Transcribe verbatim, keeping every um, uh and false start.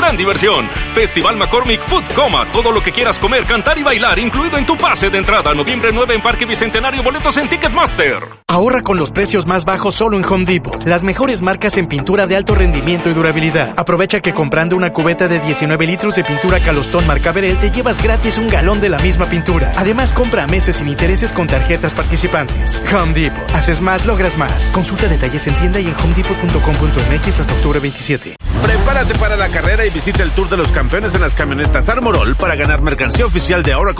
gran diversión. Festival McCormick Food Coma. Todo lo que quieras comer, cantar y bailar, incluido en tu pase de entrada. Noviembre nueve en Parque Bicentenario. Boletos en Ticketmaster. Ahorra con los precios más bajos solo en Home Depot. Las mejores marcas en pintura de alto rendimiento y durabilidad. Aprovecha que comprando una cubeta de diecinueve litros de pintura Calostón marca Verel te llevas gratis un galón de la misma pintura. Además, compra a meses sin intereses con tarjetas participantes. Home Depot. Haces más, logras más. Consulta detalles en tienda y en home depot punto com punto m x hasta octubre veintisiete. Prepárate para la carrera y visita el Tour de los Campeones en las camionetas Armorol para ganar mercancía oficial de Oracle